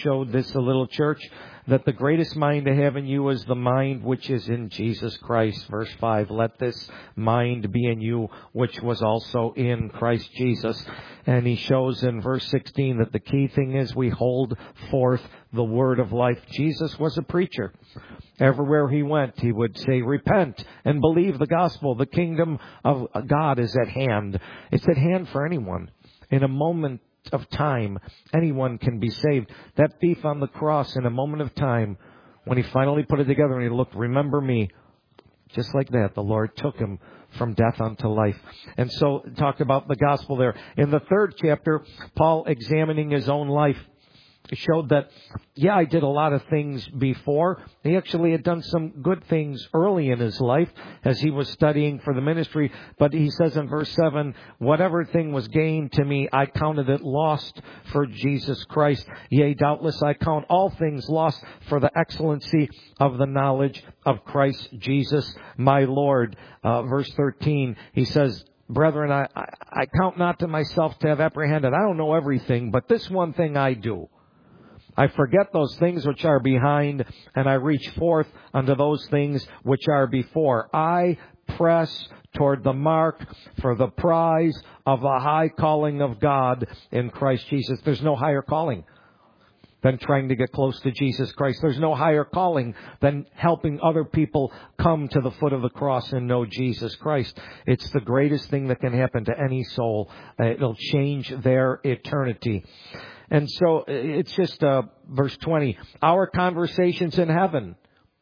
showed this little church that the greatest mind to have in you is the mind which is in Jesus Christ. Verse 5, let this mind be in you which was also in Christ Jesus. And he shows in verse 16 that the key thing is we hold forth the word of life. Jesus was a preacher. Everywhere he went, he would say, repent and believe the gospel. The kingdom of God is at hand. It's at hand for anyone. In a moment of time, anyone can be saved. That thief on the cross, in a moment of time, when he finally put it together and he looked, remember me, just like that, the Lord took him from death unto life. And so, talked about the gospel there. In the 3rd chapter, Paul, examining his own life, showed that, I did a lot of things before. He actually had done some good things early in his life as he was studying for the ministry. But he says in verse 7, whatever thing was gained to me, I counted it lost for Jesus Christ. Yea, doubtless I count all things lost for the excellency of the knowledge of Christ Jesus, my Lord. Verse 13, he says, brethren, I count not to myself to have apprehended. I don't know everything, but this one thing I do. I forget those things which are behind, and I reach forth unto those things which are before. I press toward the mark for the prize of the high calling of God in Christ Jesus. There's no higher calling than trying to get close to Jesus Christ. There's no higher calling than helping other people come to the foot of the cross and know Jesus Christ. It's the greatest thing that can happen to any soul. It'll change their eternity. And so it's just verse 20. Our conversations in heaven.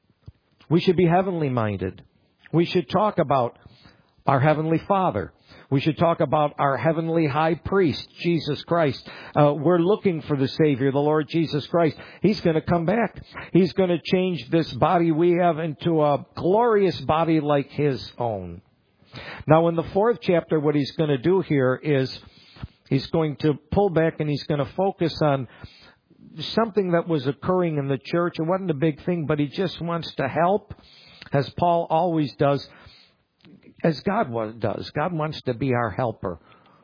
We should be heavenly minded. We should talk about our Heavenly Father. We should talk about our heavenly high priest, Jesus Christ. We're looking for the Savior, the Lord Jesus Christ. He's going to come back. He's going to change this body we have into a glorious body like His own. Now, in the 4th chapter, what he's going to do here is he's going to pull back and he's going to focus on something that was occurring in the church. It wasn't a big thing, but he just wants to help, as Paul always does, as God does. God wants to be our helper.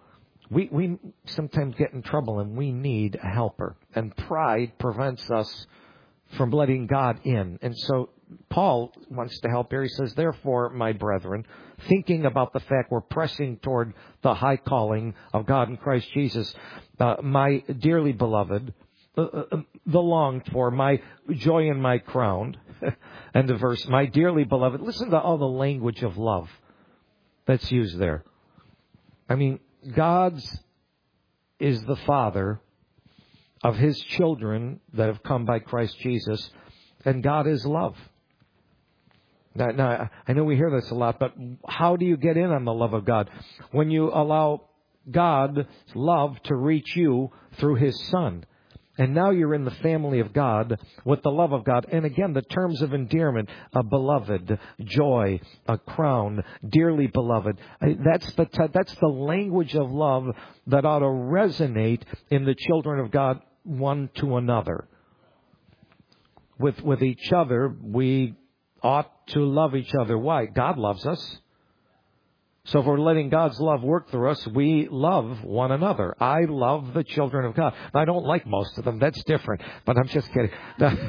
We sometimes get in trouble and we need a helper. And pride prevents us from letting God in. And so Paul wants to help here. He says, therefore, my brethren, thinking about the fact we're pressing toward the high calling of God in Christ Jesus, my dearly beloved, the longed for, my joy and my crown, and the verse, my dearly beloved. Listen to all the language of love that's used there. I mean, God's is the Father of His children that have come by Christ Jesus, and God is love. Now, I know we hear this a lot, but how do you get in on the love of God? When you allow God's love to reach you through His Son. And now you're in the family of God with the love of God. And again, the terms of endearment, a beloved, joy, a crown, dearly beloved. That's the language of love that ought to resonate in the children of God one to another. With each other, we ought to love each other. Why? God loves us. So if we're letting God's love work through us, we love one another. I love the children of God. I don't like most of them. That's different. But I'm just kidding.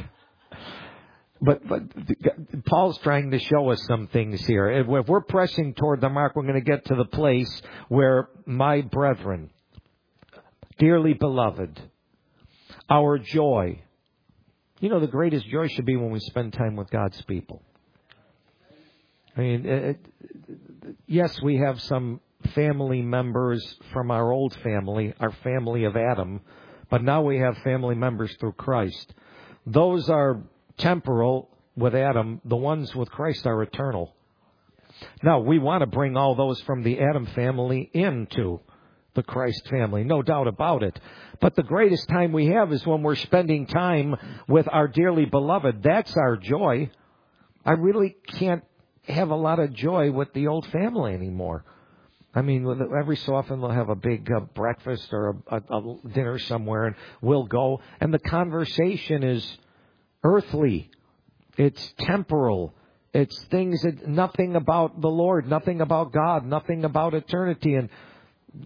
But Paul's trying to show us some things here. If we're pressing toward the mark, we're going to get to the place where my brethren, dearly beloved, our joy. You know, the greatest joy should be when we spend time with God's people. I mean, yes, we have some family members from our old family, our family of Adam, but now we have family members through Christ. Those are temporal with Adam. The ones with Christ are eternal. Now, we want to bring all those from the Adam family into the Christ family, no doubt about it. But the greatest time we have is when we're spending time with our dearly beloved. That's our joy. I really can't have a lot of joy with the old family anymore. I mean, every so often they'll have a big breakfast or a dinner somewhere, and we'll go. And the conversation is earthly. It's temporal. It's things that nothing about the Lord, nothing about God, nothing about eternity. And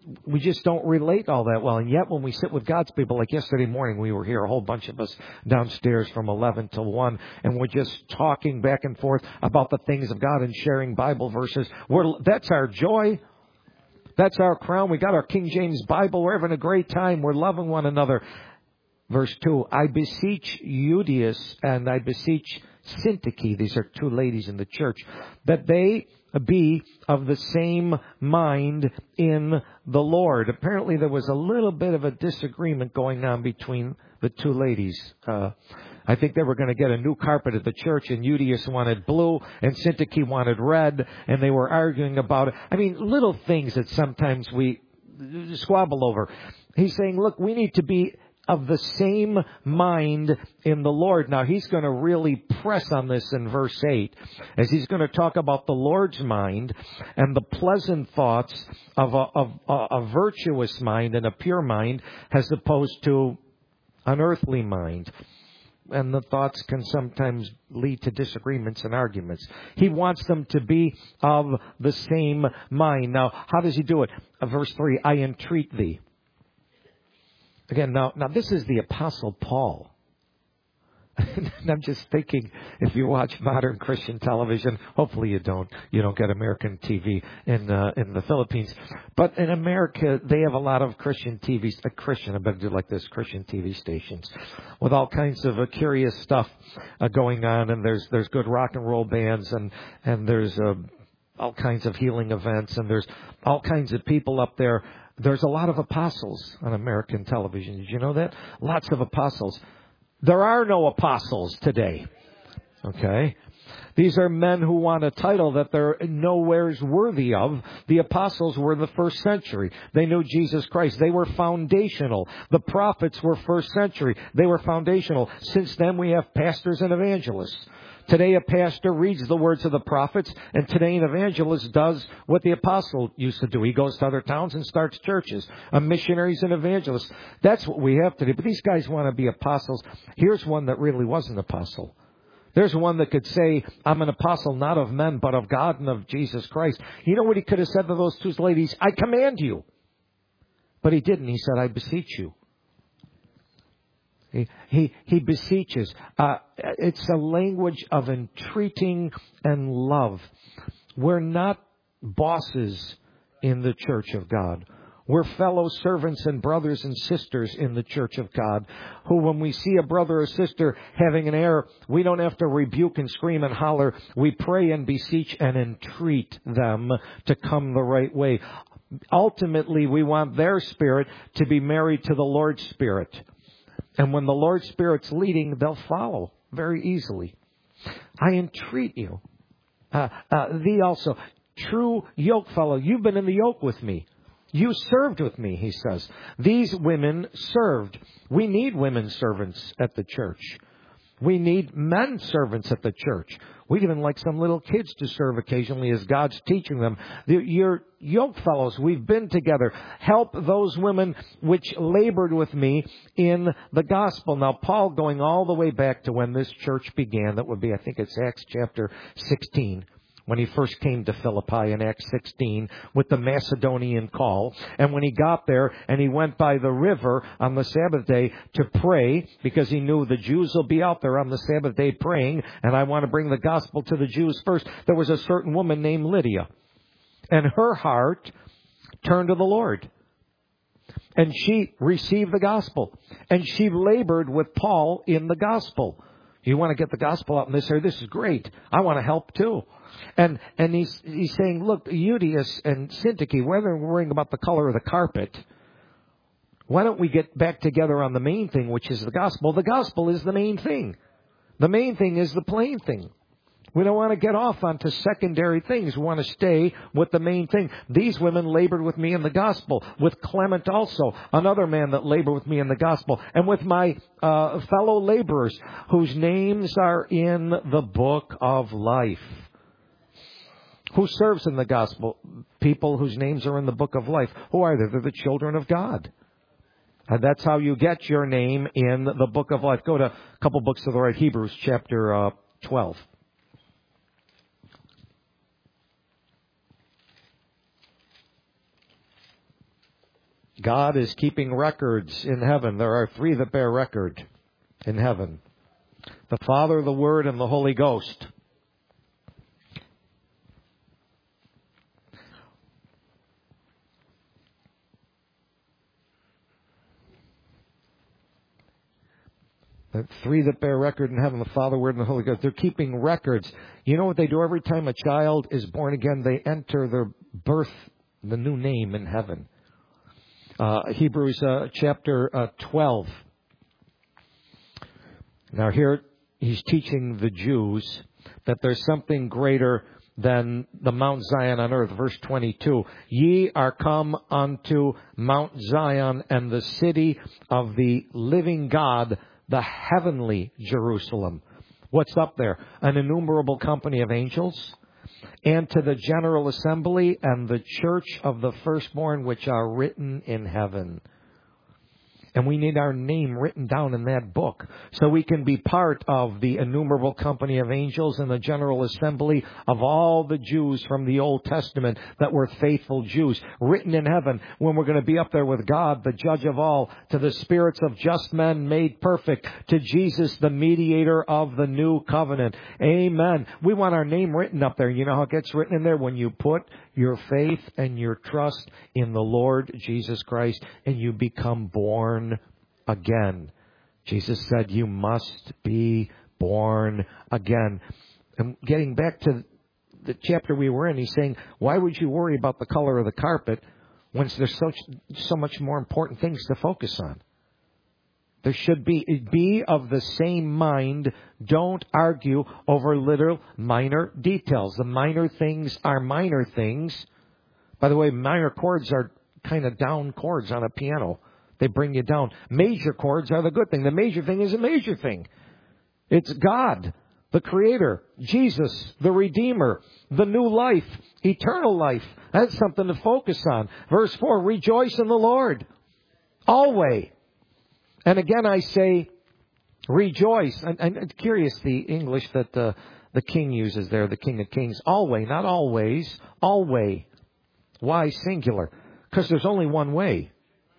we just don't relate all that well. And yet when we sit with God's people, like yesterday morning, we were here, a whole bunch of us downstairs from 11 till 1, and we're just talking back and forth about the things of God and sharing Bible verses. That's our joy. That's our crown. We got our King James Bible. We're having a great time. We're loving one another. Verse 2, I beseech Euodias and I beseech Syntyche, these are two ladies in the church, that they be of the same mind in the Lord. Apparently there was a little bit of a disagreement going on between the two ladies. I think they were going to get a new carpet at the church, and Euodias wanted blue, and Syntyche wanted red, and they were arguing about it. I mean, little things that sometimes we squabble over. He's saying, look, we need to be of the same mind in the Lord. Now, he's going to really press on this in verse 8, as he's going to talk about the Lord's mind and the pleasant thoughts of a virtuous mind and a pure mind, as opposed to an earthly mind. And the thoughts can sometimes lead to disagreements and arguments. He wants them to be of the same mind. Now, how does he do it? Verse 3, I entreat thee. Again, now this is the Apostle Paul. And I'm just thinking, if you watch modern Christian television, hopefully you don't get American TV in the Philippines. But in America, they have a lot of Christian TVs, I better do like this, Christian TV stations, with all kinds of curious stuff going on. And there's good rock and roll bands, and there's all kinds of healing events, and there's all kinds of people up there. There's a lot of apostles on American television. Did you know that? Lots of apostles. There are no apostles today. Okay? These are men who want a title that they're nowhere's worthy of. The apostles were the first century. They knew Jesus Christ. They were foundational. The prophets were first century. They were foundational. Since then, we have pastors and evangelists. Today, a pastor reads the words of the prophets, and today an evangelist does what the apostle used to do. He goes to other towns and starts churches. A missionary's an evangelist. That's what we have today. But these guys want to be apostles. Here's one that really was an apostle. There's one that could say, I'm an apostle not of men, but of God and of Jesus Christ. You know what he could have said to those two ladies? I command you. But he didn't. He said, I beseech you. He beseeches. It's a language of entreating and love. We're not bosses in the church of God. We're fellow servants and brothers and sisters in the church of God, who when we see a brother or sister having an error, we don't have to rebuke and scream and holler. We pray and beseech and entreat them to come the right way. Ultimately, we want their spirit to be married to the Lord's Spirit. And when the Lord's Spirit's leading, they'll follow very easily. I entreat you. Thee also, true yoke fellow, you've been in the yoke with me. You served with me, he says. These women served. We need women servants at the church. We need men servants at the church. We'd even like some little kids to serve occasionally as God's teaching them. Your yoke fellows, we've been together. Help those women which labored with me in the gospel. Now, Paul, going all the way back to when this church began, that would be, I think it's Acts chapter 16. When he first came to Philippi in Acts 16 with the Macedonian call. And when he got there and he went by the river on the Sabbath day to pray, because he knew the Jews will be out there on the Sabbath day praying, and I want to bring the gospel to the Jews first. There was a certain woman named Lydia. And her heart turned to the Lord. And she received the gospel. And she labored with Paul in the gospel. You want to get the gospel out in this area? This is great. I want to help too. And he's saying, look, Euodias and Syntyche, whether we're worrying about the color of the carpet, why don't we get back together on the main thing, which is the gospel? The gospel is the main thing. The main thing is the plain thing. We don't want to get off onto secondary things. We want to stay with the main thing. These women labored with me in the gospel. With Clement also, another man that labored with me in the gospel. And with my fellow laborers, whose names are in the book of life. Who serves in the gospel? People whose names are in the book of life. Who are they? They're the children of God. And that's how you get your name in the book of life. Go to a couple books to the right, Hebrews chapter 12. God is keeping records in heaven. There are three that bear record in heaven: the Father, the Word, and the Holy Ghost. The three that bear record in heaven, the Father, Word, and the Holy Ghost. They're keeping records. You know what they do every time a child is born again? They enter their birth, the new name in heaven. Hebrews chapter 12. Now here he's teaching the Jews that there's something greater than the Mount Zion on earth. Verse 22. Ye are come unto Mount Zion and the city of the living God, the heavenly Jerusalem. What's up there? An innumerable company of angels, and to the general assembly and the church of the firstborn which are written in heaven. And we need our name written down in that book so we can be part of the innumerable company of angels and the general assembly of all the Jews from the Old Testament that were faithful Jews, written in heaven when we're going to be up there with God, the judge of all, to the spirits of just men made perfect, to Jesus, the mediator of the new covenant. Amen. We want our name written up there. You know how it gets written in there? When you put your faith and your trust in the Lord Jesus Christ and you become born again. Jesus said you must be born again. And getting back to the chapter we were in, he's saying, why would you worry about the color of the carpet when there's so much more important things to focus on? There should be of the same mind. Don't argue over little minor details. The minor things are minor things. By the way, minor chords are kind of down chords on a piano. They bring you down. Major chords are the good thing. The major thing is a major thing. It's God, the Creator, Jesus, the Redeemer, the new life, eternal life. That's something to focus on. Verse 4, rejoice in the Lord always. And again, I say, rejoice. I'm curious the English that the King uses there, the King of Kings. Always, not always. Always. Why singular? Because there's only one way.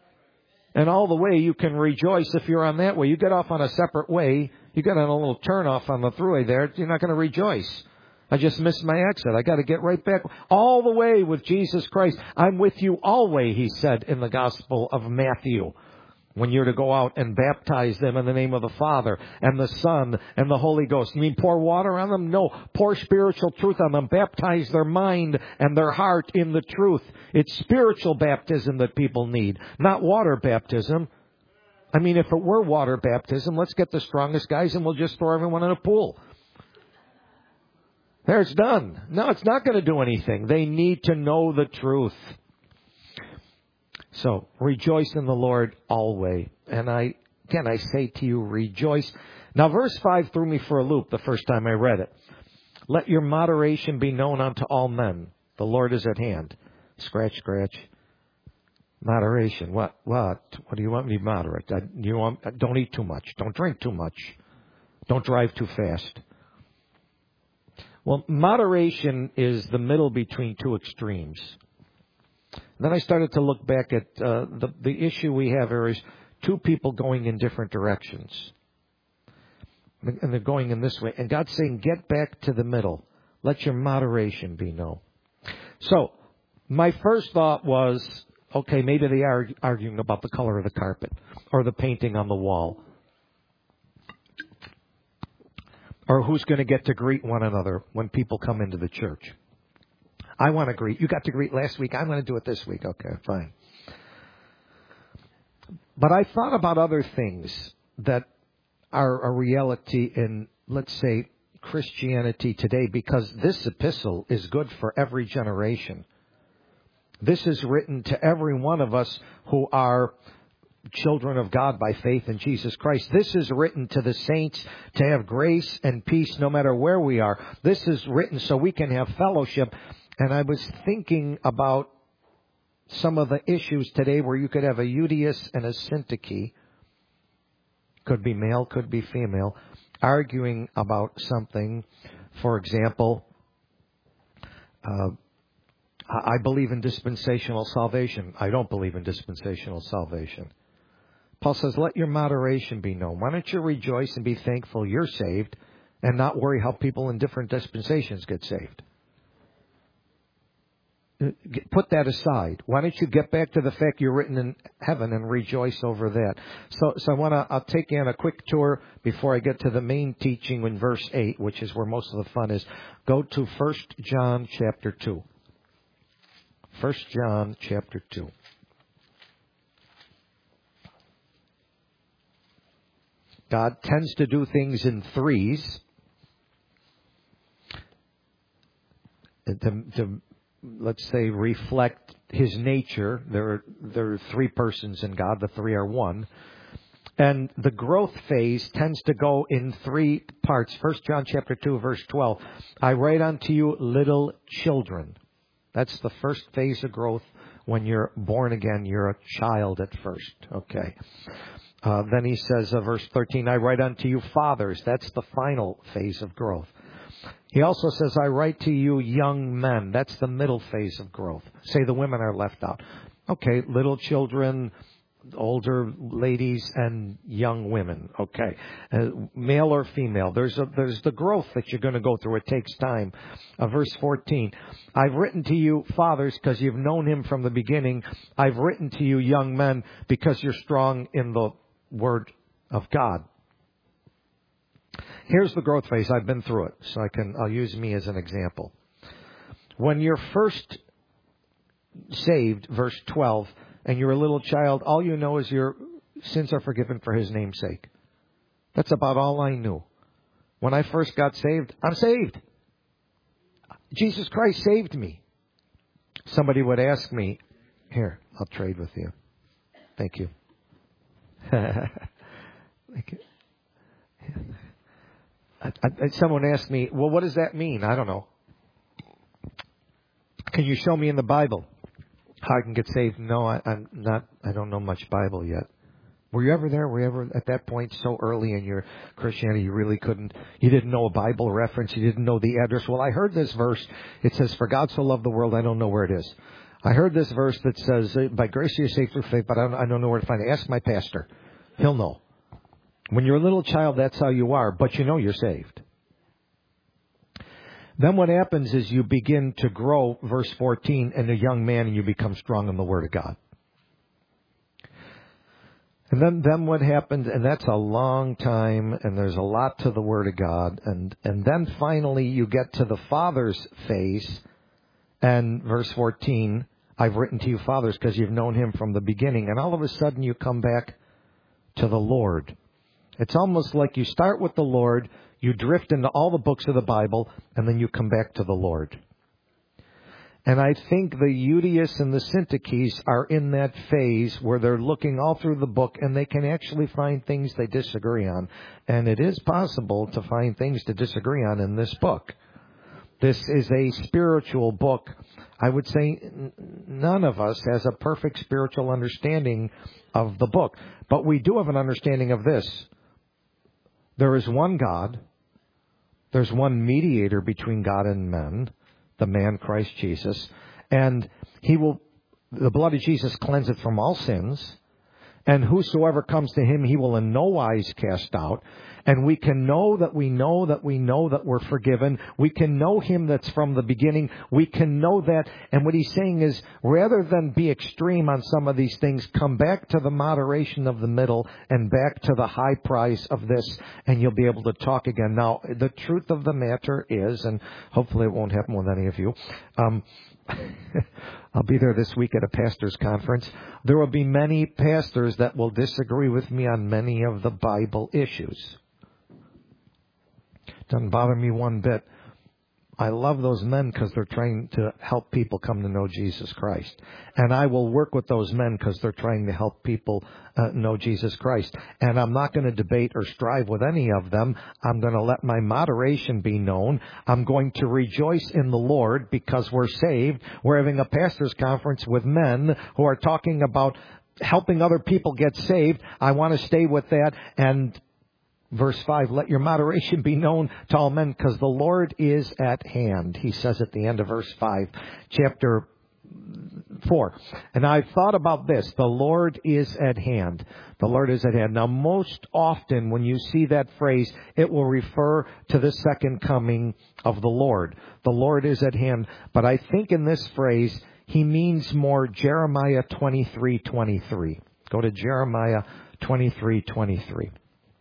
And all the way you can rejoice if you're on that way. You get off on a separate way. You get on a little turn off on the thruway there. You're not going to rejoice. I just missed my exit. I got to get right back. All the way with Jesus Christ. I'm with you always, he said in the Gospel of Matthew. When you're to go out and baptize them in the name of the Father and the Son and the Holy Ghost. You mean pour water on them? No. Pour spiritual truth on them. Baptize their mind and their heart in the truth. It's spiritual baptism that people need, not water baptism. I mean, if it were water baptism, let's get the strongest guys and we'll just throw everyone in a pool. There, it's done. No, it's not going to do anything. They need to know the truth. So, rejoice in the Lord always. And I say to you, rejoice. Now, verse 5 threw me for a loop the first time I read it. Let your moderation be known unto all men. The Lord is at hand. Scratch, scratch. Moderation. What? What do you want me to moderate? Don't eat too much. Don't drink too much. Don't drive too fast. Well, moderation is the middle between two extremes. Then I started to look back at the issue we have here is two people going in different directions. And they're going in this way. And God's saying, get back to the middle. Let your moderation be known. So, my first thought was, okay, maybe they are arguing about the color of the carpet or the painting on the wall. Or who's going to get to greet one another when people come into the church. I want to greet. You got to greet last week. I'm going to do it this week. Okay, fine. But I thought about other things that are a reality in, let's say, Christianity today, because this epistle is good for every generation. This is written to every one of us who are children of God by faith in Jesus Christ. This is written to the saints to have grace and peace no matter where we are. This is written so we can have fellowship. And I was thinking about some of the issues today where you could have a Euodias and a Syntyche, could be male, could be female, arguing about something. For example, I believe in dispensational salvation. I don't believe in dispensational salvation. Paul says, let your moderation be known. Why don't you rejoice and be thankful you're saved and not worry how people in different dispensations get saved? Put that aside. Why don't you get back to the fact you're written in heaven and rejoice over that? So I'll take you on a quick tour before I get to the main teaching in verse 8, which is where most of the fun is. Go to 1 John chapter 2. 1 John chapter 2. God tends to do things in threes. To let's say, reflect His nature. There are three persons in God. The three are one. And the growth phase tends to go in three parts. 1 John chapter 2, verse 12. I write unto you, little children. That's the first phase of growth. When you're born again, you're a child at first. Okay. Then he says, verse 13, I write unto you, fathers. That's the final phase of growth. He also says, I write to you, young men. That's the middle phase of growth. Say the women are left out. Okay, little children, older ladies, and young women. Okay, male or female. There's the growth that you're going to go through. It takes time. Verse 14, I've written to you, fathers, because you've known Him from the beginning. I've written to you, young men, because you're strong in the Word of God. Here's the growth phase. I've been through it, so I'll use me as an example. When you're first saved, verse 12, and you're a little child, all you know is your sins are forgiven for His name's sake. That's about all I knew. When I first got saved, I'm saved. Jesus Christ saved me. Somebody would ask me, here, I'll trade with you. Thank you. Thank you. Someone asked me, well, what does that mean? I don't know. Can you show me in the Bible how I can get saved? No, I don't know much Bible yet. Were you ever there? Were you ever at that point so early in your Christianity you didn't know a Bible reference, you didn't know the address? Well, I heard this verse. It says, for God so loved the world, I don't know where it is. I heard this verse that says, by grace you are saved through faith, but I don't know where to find it. Ask my pastor. He'll know. When you're a little child, that's how you are, but you know you're saved. Then what happens is you begin to grow, verse 14, and a young man, and you become strong in the Word of God. And then what happens, and that's a long time, and there's a lot to the Word of God, and then finally you get to the Father's phase, and verse 14, I've written to you, fathers, because you've known Him from the beginning, and all of a sudden you come back to the Lord. It's almost like you start with the Lord, you drift into all the books of the Bible, and then you come back to the Lord. And I think the Eutychus and the Syntyches are in that phase where they're looking all through the book, and they can actually find things they disagree on. And it is possible to find things to disagree on in this book. This is a spiritual book. I would say none of us has a perfect spiritual understanding of the book. But we do have an understanding of this. There is one God. There's one mediator between God and men, the man Christ Jesus. And the blood of Jesus cleanseth from all sins. And whosoever comes to Him, He will in no wise cast out. And we can know that we know that we know that we're forgiven. We can know Him that's from the beginning. We can know that. And what he's saying is, rather than be extreme on some of these things, come back to the moderation of the middle and back to the high price of this, and you'll be able to talk again. Now, the truth of the matter is, and hopefully it won't happen with any of you, I'll be there this week at a pastor's conference. There will be many pastors that will disagree with me on many of the Bible issues. Doesn't bother me one bit. I love those men because they're trying to help people come to know Jesus Christ. And I will work with those men because they're trying to help people know Jesus Christ. And I'm not going to debate or strive with any of them. I'm going to let my moderation be known. I'm going to rejoice in the Lord because we're saved. We're having a pastor's conference with men who are talking about helping other people get saved. I want to stay with that. And verse 5, let your moderation be known to all men because the Lord is at hand. He says at the end of verse 5, chapter 4. And I've thought about this. The Lord is at hand. The Lord is at hand. Now, most often when you see that phrase, it will refer to the second coming of the Lord. The Lord is at hand. But I think in this phrase, he means more Jeremiah 23:23. Go to Jeremiah 23:23.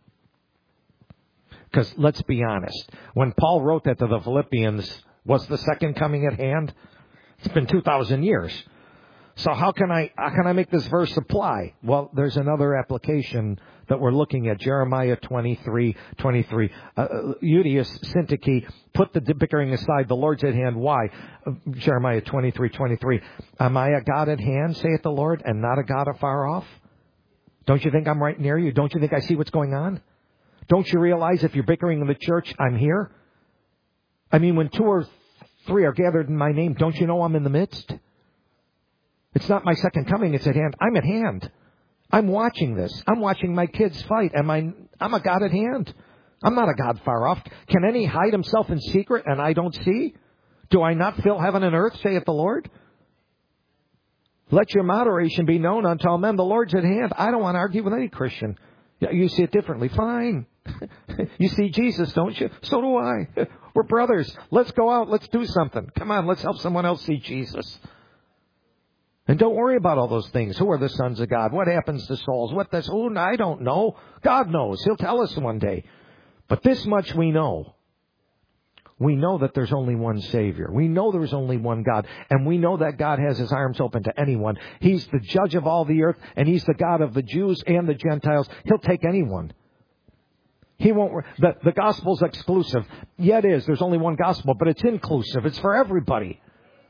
Because let's be honest, when Paul wrote that to the Philippians, was the second coming at hand? It's been 2,000 years. So how can I make this verse apply? Well, there's another application that we're looking at, Jeremiah 23:23. Eutychus Syntyche, put the bickering aside, the Lord's at hand. Why? Jeremiah 23:23. Am I a God at hand, saith the Lord, and not a God afar off? Don't you think I'm right near you? Don't you think I see what's going on? Don't you realize if you're bickering in the church, I'm here? I mean, when 2 or 3 are gathered in my name, don't you know I'm in the midst? It's not my second coming, it's at hand. I'm at hand. I'm watching this. I'm watching my kids fight. I'm a God at hand. I'm not a God far off. Can any hide himself in secret and I don't see? Do I not fill heaven and earth, saith the Lord? Let your moderation be known unto all men. The Lord's at hand. I don't want to argue with any Christian. You see it differently. Fine. You see Jesus, don't you? So do I. We're brothers. Let's go out. Let's do something. Come on, let's help someone else see Jesus. And don't worry about all those things. Who are the sons of God? What happens to souls? What this? Oh, I don't know. God knows. He'll tell us one day. But this much we know. We know that there's only one Savior. We know there's only one God. And we know that God has His arms open to anyone. He's the judge of all the earth. And He's the God of the Jews and the Gentiles. He'll take anyone. He won't. The gospel's exclusive. Yeah, it is. There's only one gospel. But it's inclusive. It's for everybody.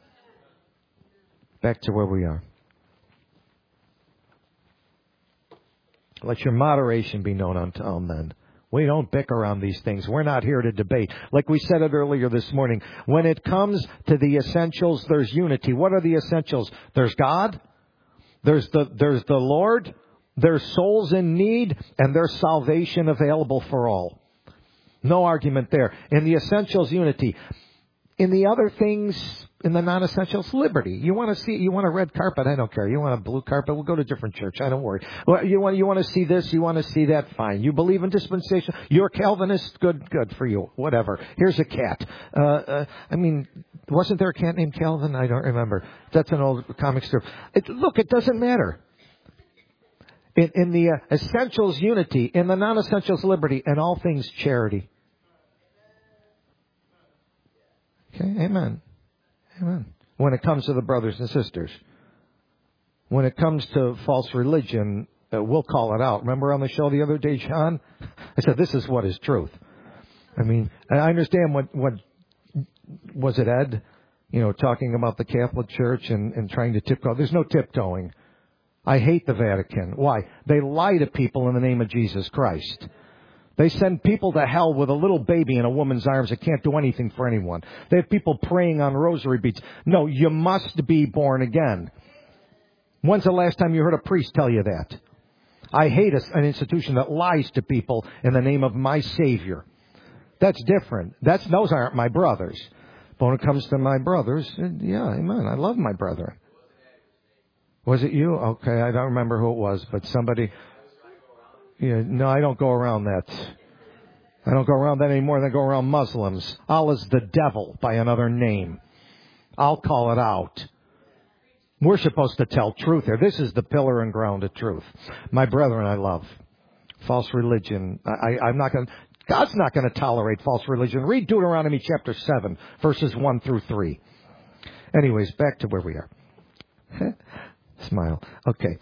Back to where we are. Let your moderation be known unto all men. We don't bicker on these things. We're not here to debate. Like we said it earlier this morning, when it comes to the essentials, there's unity. What are the essentials? There's God, there's the Lord, there's souls in need, and there's salvation available for all. No argument there. In the essentials, unity. In the other things, in the non-essentials, liberty. You want a red carpet? I don't care. You want a blue carpet? We'll go to a different church. I don't worry. Well, you want to see this? You want to see that? Fine. You believe in dispensation? You're Calvinist? Good for you. Whatever. Here's a cat. Wasn't there a cat named Calvin? I don't remember. That's an old comic strip. Look, it doesn't matter. In the essentials, unity. In the non-essentials, liberty. In all things, charity. Okay, amen. Amen. When it comes to the brothers and sisters. When it comes to false religion, we'll call it out. Remember on the show the other day, John? I said, this is what is truth. I mean, I understand what was it, Ed? Talking about the Catholic Church and trying to tiptoe. There's no tiptoeing. I hate the Vatican. Why? They lie to people in the name of Jesus Christ. They send people to hell with a little baby in a woman's arms that can't do anything for anyone. They have people praying on rosary beads. No, you must be born again. When's the last time you heard a priest tell you that? I hate an institution that lies to people in the name of my Savior. That's different. Those aren't my brothers. But when it comes to my brothers, yeah, amen. I love my brethren. Was it you? Okay, I don't remember who it was, but somebody... Yeah, no, I don't go around that. I don't go around that any more than I go around Muslims. Allah's the devil by another name. I'll call it out. We're supposed to tell truth here. This is the pillar and ground of truth. My brethren, I love. False religion. God's not going to tolerate false religion. Read Deuteronomy chapter 7, verses 1 through 3. Anyways, back to where we are. Smile. Okay.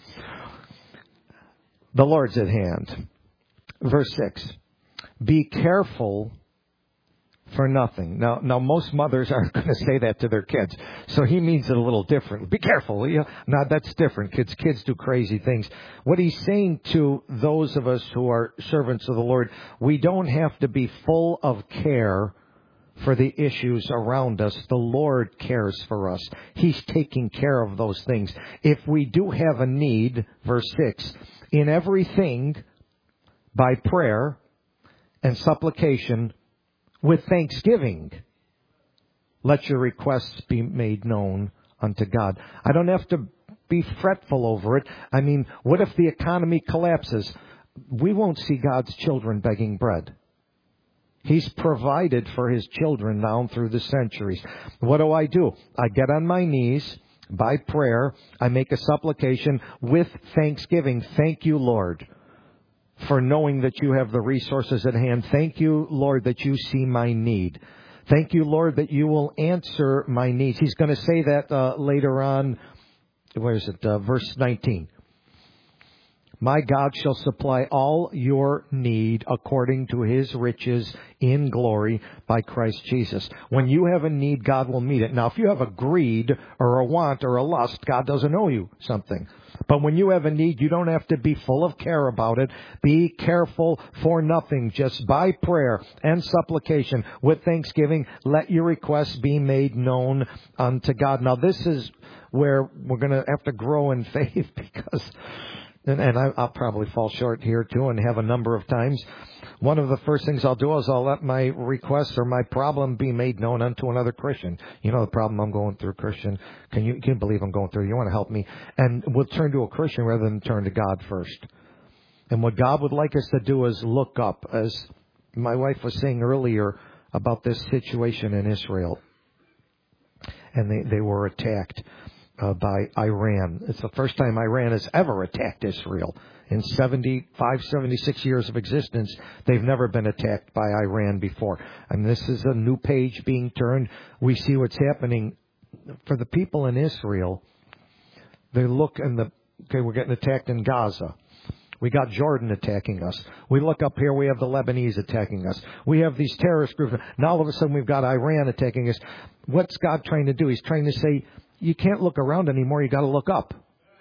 The Lord's at hand. Verse 6. Be careful for nothing. Now most mothers aren't going to say that to their kids. So he means it a little differently. Be careful. Now that's different. Kids do crazy things. What he's saying to those of us who are servants of the Lord, we don't have to be full of care for the issues around us. The Lord cares for us. He's taking care of those things. If we do have a need, verse 6, in everything by prayer and supplication with thanksgiving, let your requests be made known unto God. I don't have to be fretful over it. I mean, what if the economy collapses? We won't see God's children begging bread. He's provided for His children down through the centuries. What do? I get on my knees by prayer. I make a supplication with thanksgiving. Thank you, Lord, for knowing that you have the resources at hand. Thank you, Lord, that you see my need. Thank you, Lord, that you will answer my needs. He's going to say that later on. Where is it? Verse 19. My God shall supply all your need according to His riches in glory by Christ Jesus. When you have a need, God will meet it. Now, if you have a greed or a want or a lust, God doesn't owe you something. But when you have a need, you don't have to be full of care about it. Be careful for nothing. Just by prayer and supplication with thanksgiving, let your requests be made known unto God. Now, this is where we're going to have to grow in faith because... And I'll probably fall short here, too, and have a number of times. One of the first things I'll do is I'll let my request or my problem be made known unto another Christian. You know the problem I'm going through, Christian. Can you believe I'm going through? You want to help me? And we'll turn to a Christian rather than turn to God first. And what God would like us to do is look up, as my wife was saying earlier about this situation in Israel. And they were attacked by Iran. It's the first time Iran has ever attacked Israel. In 76 years of existence, they've never been attacked by Iran before. And this is a new page being turned. We see what's happening for the people in Israel. They look and we're getting attacked in Gaza. We got Jordan attacking us. We look up here, we have the Lebanese attacking us. We have these terrorist groups. Now all of a sudden we've got Iran attacking us. What's God trying to do? He's trying to say, you can't look around anymore. You got to look up.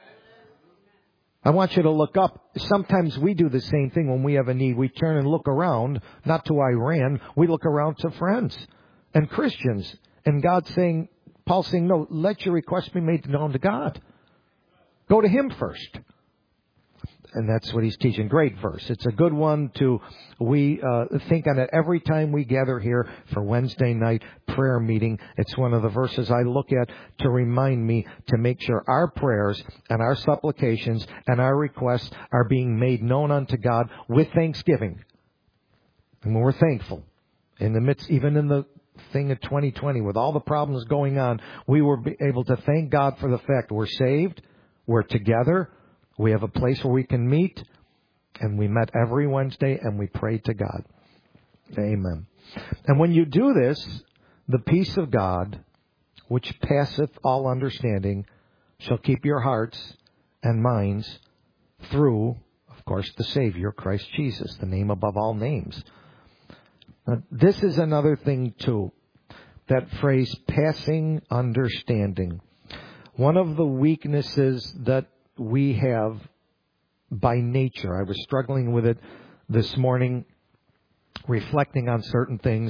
I want you to look up. Sometimes we do the same thing when we have a need. We turn and look around, not to Iran. We look around to friends and Christians. And God's saying, Paul's saying, no, let your request be made known to God. Go to Him first. And that's what he's teaching. Great verse. It's a good one we think on it every time we gather here for Wednesday night prayer meeting. It's one of the verses I look at to remind me to make sure our prayers and our supplications and our requests are being made known unto God with thanksgiving. And when we're thankful, in the midst, even in the thing of 2020, with all the problems going on, we were able to thank God for the fact we're saved, we're together, we have a place where we can meet, and we met every Wednesday, and we prayed to God. Amen. And when you do this, the peace of God, which passeth all understanding, shall keep your hearts and minds through, of course, the Savior, Christ Jesus, the name above all names. Now, this is another thing, too, that phrase, passing understanding. One of the weaknesses that we have by nature, I was struggling with it this morning, reflecting on certain things.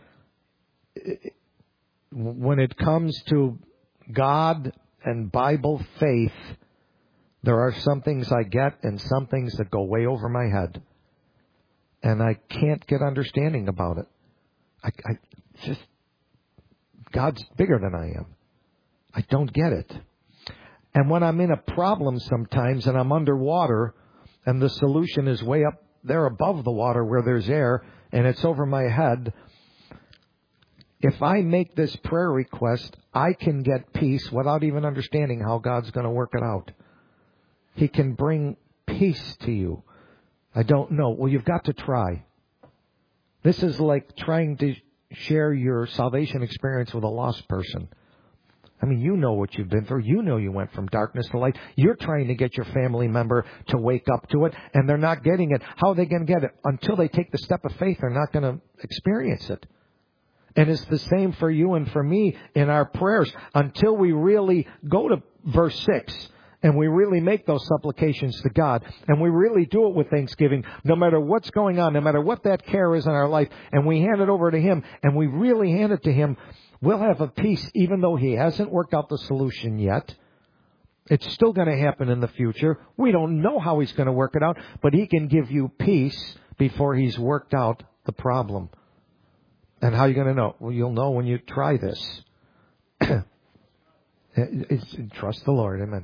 When it comes to God and Bible faith, there are some things I get and some things that go way over my head. And I can't get understanding about it. I just, God's bigger than I am. I don't get it. And when I'm in a problem sometimes and I'm underwater and the solution is way up there above the water where there's air and it's over my head, if I make this prayer request, I can get peace without even understanding how God's going to work it out. He can bring peace to you. I don't know. Well, you've got to try. This is like trying to share your salvation experience with a lost person. I mean, you know what you've been through. You know you went from darkness to light. You're trying to get your family member to wake up to it, and they're not getting it. How are they going to get it? Until they take the step of faith, they're not going to experience it. And it's the same for you and for me in our prayers. Until we really go to verse 6 and we really make those supplications to God and we really do it with thanksgiving, no matter what's going on, no matter what that care is in our life, and we hand it over to Him and we really hand it to Him, we'll have a peace even though He hasn't worked out the solution yet. It's still going to happen in the future. We don't know how He's going to work it out, but He can give you peace before He's worked out the problem. And how are you going to know? Well, you'll know when you try this. Trust the Lord. Amen.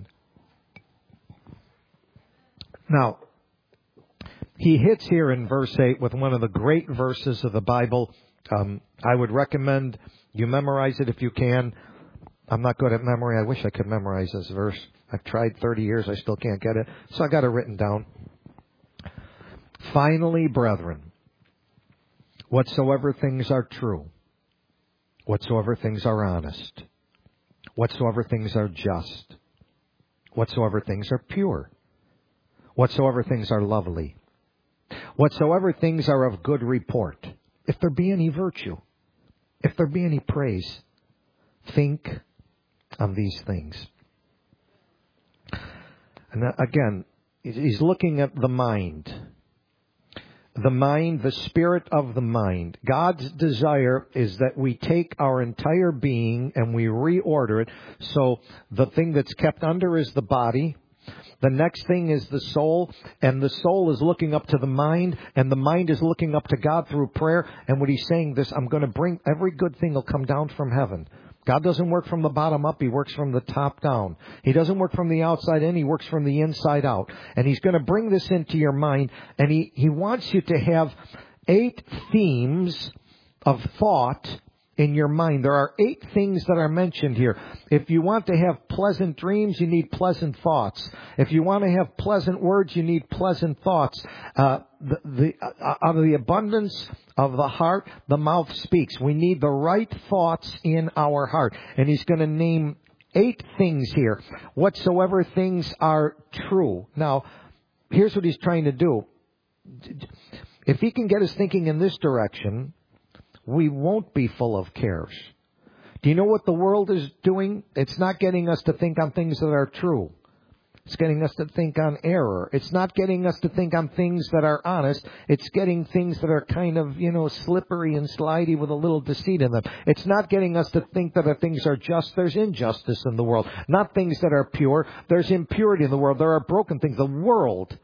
Now, he hits here in verse 8 with one of the great verses of the Bible. I would recommend you memorize it if you can. I'm not good at memory. I wish I could memorize this verse. I've tried 30 years. I still can't get it. So I got it written down. Finally, brethren, whatsoever things are true, whatsoever things are honest, whatsoever things are just, whatsoever things are pure, whatsoever things are lovely, whatsoever things are of good report, if there be any virtue, if there be any praise, think on these things. And again, he's looking at the mind. The mind, the spirit of the mind. God's desire is that we take our entire being and we reorder it. So the thing that's kept under is the body. The next thing is the soul, and the soul is looking up to the mind, and the mind is looking up to God through prayer. And what he's saying this, I'm going to bring every good thing will come down from heaven. God doesn't work from the bottom up. He works from the top down. He doesn't work from the outside in. He works from the inside out. And he's going to bring this into your mind. And he wants you to have 8 themes of thought in your mind. There are 8 things that are mentioned here. If you want to have pleasant dreams, you need pleasant thoughts. If you want to have pleasant words, you need pleasant thoughts. Out of the abundance of the heart, the mouth speaks. We need the right thoughts in our heart. And he's going to name 8 things here. Whatsoever things are true. Now, here's what he's trying to do. If he can get us thinking in this direction, we won't be full of cares. Do you know what the world is doing? It's not getting us to think on things that are true. It's getting us to think on error. It's not getting us to think on things that are honest. It's getting things that are kind of, slippery and slidey with a little deceit in them. It's not getting us to think that things are just. There's injustice in the world. Not things that are pure. There's impurity in the world. There are broken things. The world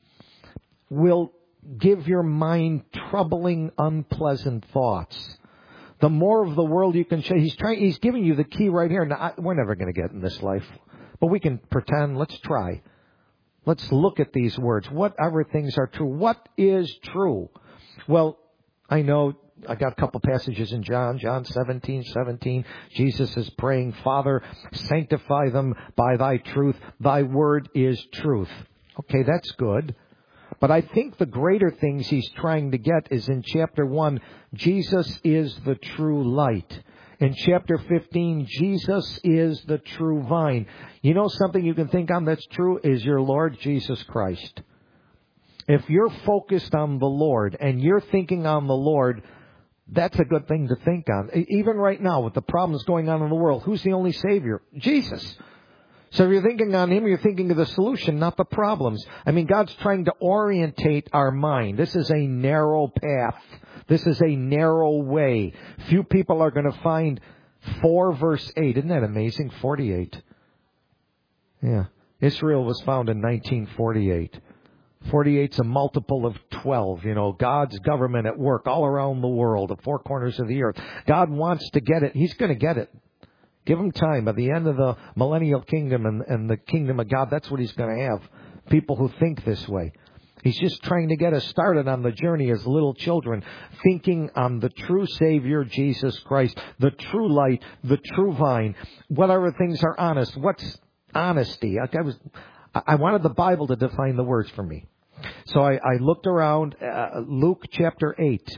will give your mind troubling, unpleasant thoughts. The more of the world you can show, he's giving you the key right here. Now, we're never going to get in this life, but we can pretend. Let's try. Let's look at these words. Whatever things are true. What is true? Well, I know I got a couple passages in John 17:17. Jesus is praying, Father, sanctify them by thy truth. Thy word is truth. Okay, that's good. But I think the greater things he's trying to get is in chapter 1, Jesus is the true light. In chapter 15, Jesus is the true vine. You know something you can think on that's true is your Lord Jesus Christ. If you're focused on the Lord and you're thinking on the Lord, that's a good thing to think on. Even right now with the problems going on in the world, who's the only Savior? Jesus. So if you're thinking on Him, you're thinking of the solution, not the problems. I mean, God's trying to orientate our mind. This is a narrow path. This is a narrow way. Few people are going to find 4 verse 8. Isn't that amazing? 48. Yeah. Israel was found in 1948. 48's a multiple of 12. God's government at work all around the world, the 4 corners of the earth. God wants to get it. He's going to get it. Give him time. By the end of the millennial kingdom and the kingdom of God, that's what he's going to have. People who think this way. He's just trying to get us started on the journey as little children, thinking on the true Savior, Jesus Christ, the true light, the true vine. Whatever things are honest. What's honesty? I wanted the Bible to define the words for me. So I looked around Luke chapter 8.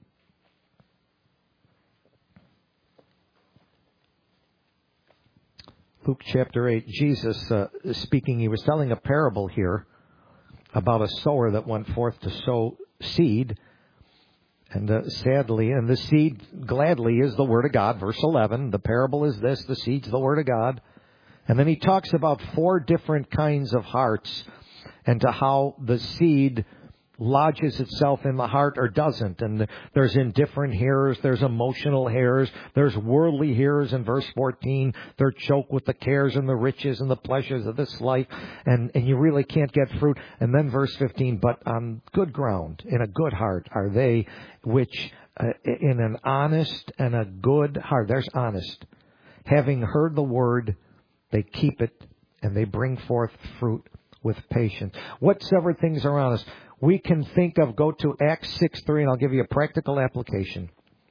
Luke chapter 8, Jesus speaking, he was telling a parable here about a sower that went forth to sow seed. And sadly, and the seed gladly is the Word of God. Verse 11, the parable is this, the seed's the Word of God. And then he talks about 4 different kinds of hearts and to how the seed lodges itself in the heart or doesn't. And there's indifferent hearers, there's emotional hearers, there's worldly hearers in verse 14. They're choked with the cares and the riches and the pleasures of this life, and you really can't get fruit. And then verse 15, but on good ground, in a good heart, are they which in an honest and a good heart, there's honest, having heard the word, they keep it, and they bring forth fruit with patience. Whatsoever things are on us, we can think of, go to Acts 6:3, and I'll give you a practical application.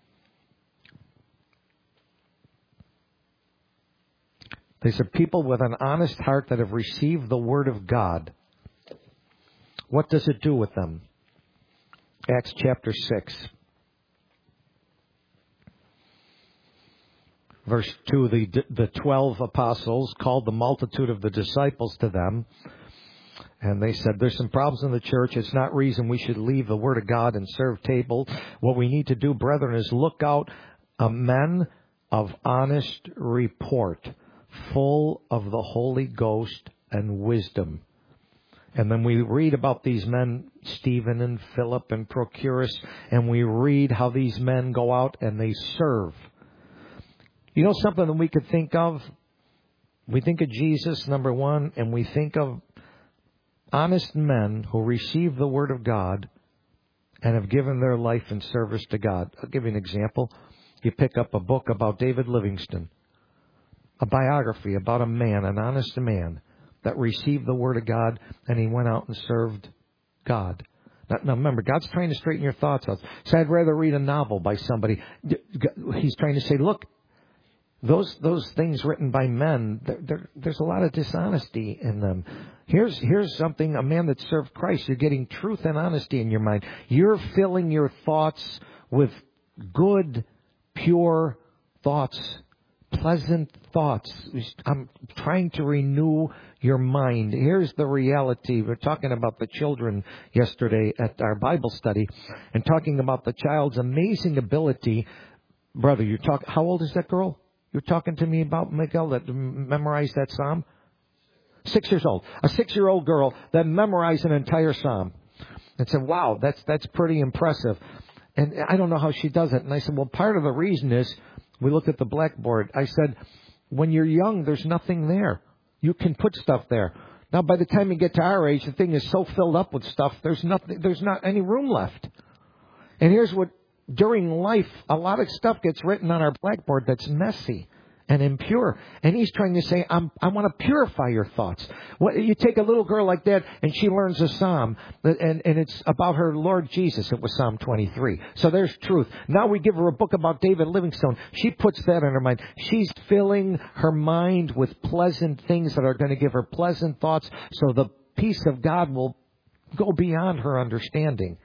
These are people with an honest heart that have received the Word of God. What does it do with them? Acts chapter 6. Verse 2, the 12 apostles called the multitude of the disciples to them. And they said, there's some problems in the church. It's not reason we should leave the Word of God and serve table. What we need to do, brethren, is look out men of honest report, full of the Holy Ghost and wisdom. And then we read about these men, Stephen and Philip and Prochorus, and we read how these men go out and they serve. You know something that we could think of? We think of Jesus, number one, and we think of honest men who receive the Word of God and have given their life in service to God. I'll give you an example. You pick up a book about David Livingstone, a biography about a man, an honest man, that received the Word of God, and he went out and served God. Now remember, God's trying to straighten your thoughts out. So I'd rather read a novel by somebody. He's trying to say, look, those things written by men, there's a lot of dishonesty in them. Here's something, a man that served Christ. You're getting truth and honesty in your mind. You're filling your thoughts with good, pure thoughts, pleasant thoughts. I'm trying to renew your mind. Here's the reality. We're talking about the children yesterday at our Bible study and talking about the child's amazing ability. Brother, how old is that girl you're talking to me about, Miguel, that memorized that psalm? 6 years old. A 6-year-old girl that memorized an entire psalm. And said, wow, that's pretty impressive. And I don't know how she does it. And I said, well, part of the reason is, we looked at the blackboard. I said, when you're young, there's nothing there. You can put stuff there. Now, by the time you get to our age, the thing is so filled up with stuff, there's not any room left. And here's what, during life, a lot of stuff gets written on our blackboard that's messy and impure. And he's trying to say, I want to purify your thoughts. You take a little girl like that, and she learns a psalm, and it's about her Lord Jesus. It was Psalm 23. So there's truth. Now we give her a book about David Livingstone. She puts that in her mind. She's filling her mind with pleasant things that are going to give her pleasant thoughts, so the peace of God will go beyond her understanding.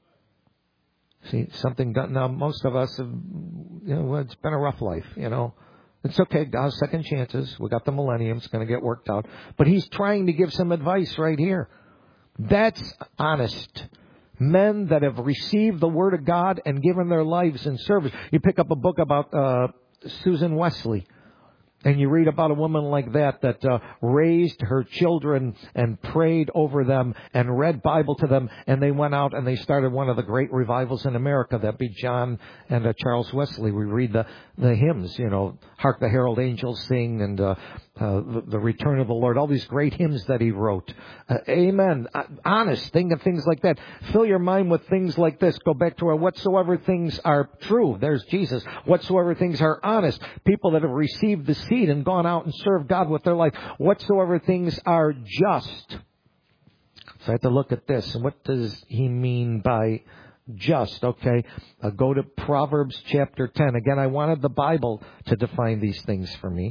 See, now most of us have, it's been a rough life, It's okay. God's second chances. We got the millennium. It's going to get worked out. But he's trying to give some advice right here. That's honest. Men that have received the Word of God and given their lives in service. You pick up a book about Susan Wesley. And you read about a woman like that raised her children and prayed over them and read Bible to them. And they went out and they started one of the great revivals in America. That'd be John and Charles Wesley. We read the hymns, Hark the Herald Angels Sing, and the Return of the Lord. All these great hymns that he wrote. Amen. Honest. Think of things like that. Fill your mind with things like this. Go back to whatsoever things are true. There's Jesus. Whatsoever things are honest. People that have received the seed and gone out and served God with their life. Whatsoever things are just. So I have to look at this. And what does he mean by just? Okay. Go to Proverbs chapter 10. Again, I wanted the Bible to define these things for me.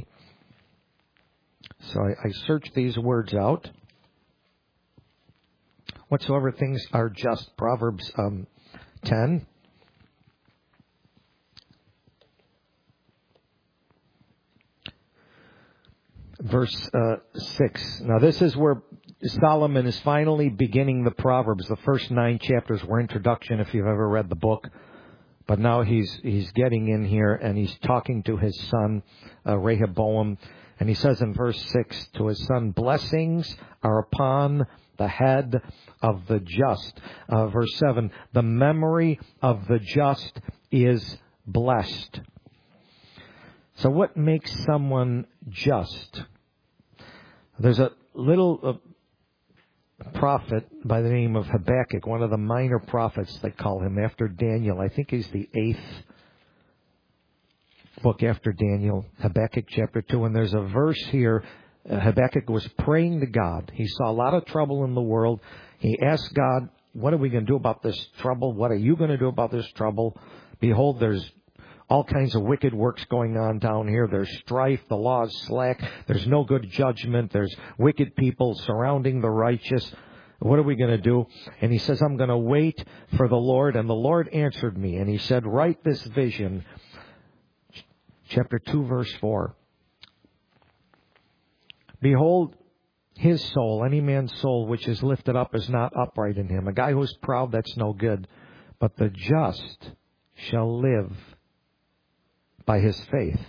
So I searched these words out. Whatsoever things are just. Proverbs 10. Verse 6. Now this is where Solomon is finally beginning the Proverbs. The first 9 chapters were introduction, if you've ever read the book. But now he's getting in here, and he's talking to his son, Rehoboam. And he says in verse 6 to his son, blessings are upon the head of the just. Verse 7, the memory of the just is blessed. So what makes someone just? There's a little prophet by the name of Habakkuk, one of the minor prophets, they call him, after Daniel. I think he's the 8th book after Daniel, Habakkuk chapter 2, and there's a verse here. Habakkuk was praying to God. He saw a lot of trouble in the world. He asked God, what are we going to do about this trouble? What are you going to do about this trouble? Behold, there's all kinds of wicked works going on down here. There's strife. The law is slack. There's no good judgment. There's wicked people surrounding the righteous. What are we going to do? And he says, I'm going to wait for the Lord. And the Lord answered me. And he said, write this vision. Chapter 2, verse 4. Behold, his soul, any man's soul which is lifted up is not upright in him. A guy who's proud, that's no good. But the just shall live by his faith.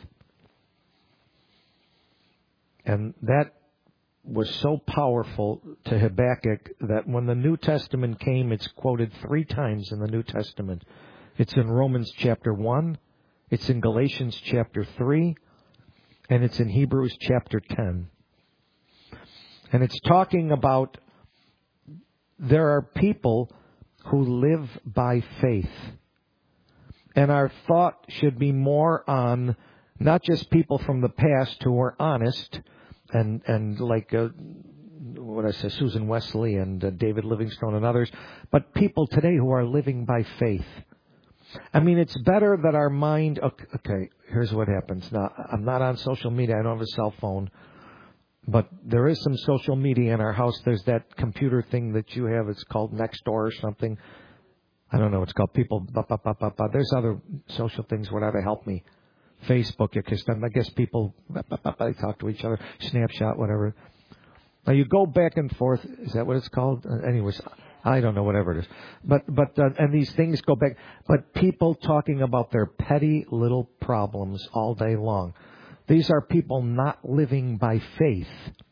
And that was so powerful to Habakkuk that when the New Testament came, it's quoted 3 times in the New Testament. It's in Romans chapter 1, it's in Galatians chapter 3, and it's in Hebrews chapter 10. And it's talking about there are people who live by faith. And our thought should be more on not just people from the past who are honest and like what I say, Susan Wesley and David Livingstone and others, but people today who are living by faith. I mean, it's better that our mind... Okay, here's what happens. Now, I'm not on social media. I don't have a cell phone. But there is some social media in our house. There's that computer thing that you have. It's called Nextdoor or something. I don't know. It's called people... There's other social things, whatever, help me. Facebook, because I guess people... They talk to each other. Snapchat, whatever. Now, you go back and forth. Is that what it's called? Anyways, I don't know, whatever it is. But and these things go back. But people talking about their petty little problems all day long. These are people not living by faith.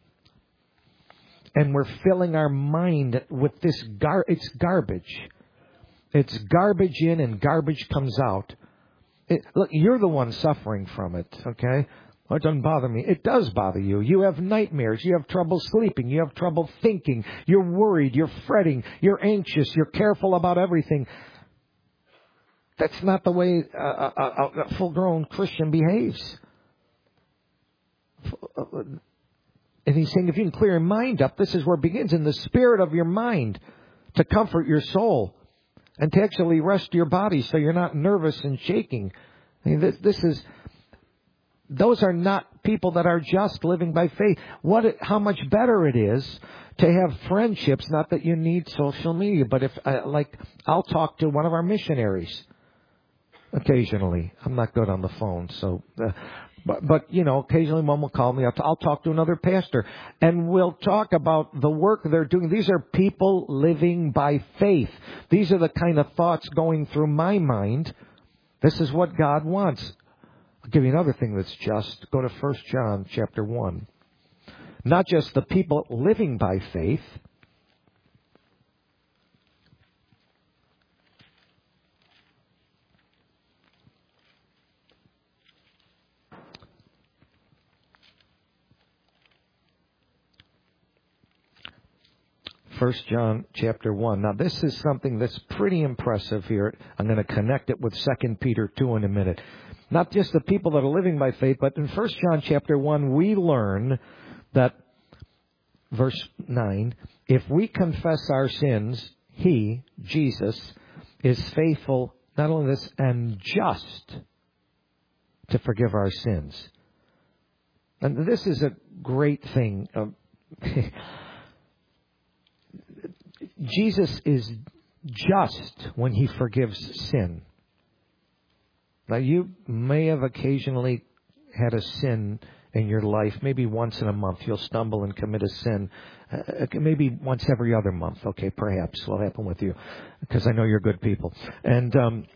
And we're filling our mind with this it's garbage. It's garbage in and garbage comes out. Look, you're the one suffering from it, okay? Well, it doesn't bother me. It does bother you. You have nightmares. You have trouble sleeping. You have trouble thinking. You're worried. You're fretting. You're anxious. You're careful about everything. That's not the way a full-grown Christian behaves. And he's saying if you can clear your mind up, this is where it begins, in the spirit of your mind, to comfort your soul and to actually rest your body so you're not nervous and shaking. I mean, those are not people that are just living by faith. How much better it is to have friendships, not that you need social media, but if I'll talk to one of our missionaries occasionally. I'm not good on the phone, so... But you know, occasionally one will call me. I'll talk to another pastor, and we'll talk about the work they're doing. These are people living by faith. These are the kind of thoughts going through my mind. This is what God wants. I'll give you another thing that's just. Go to 1 John chapter 1. Not just the people living by faith. First John chapter 1. Now, this is something that's pretty impressive here. I'm going to connect it with 2 Peter 2 in a minute. Not just the people that are living by faith, but in 1 John chapter 1, we learn that, verse 9, if we confess our sins, He, Jesus, is faithful, not only this, and just to forgive our sins. And this is a great thing. Jesus is just when He forgives sin. Now, you may have occasionally had a sin in your life. Maybe once in a month you'll stumble and commit a sin. Maybe once every other month. Okay, perhaps will happen with you, because I know you're good people. And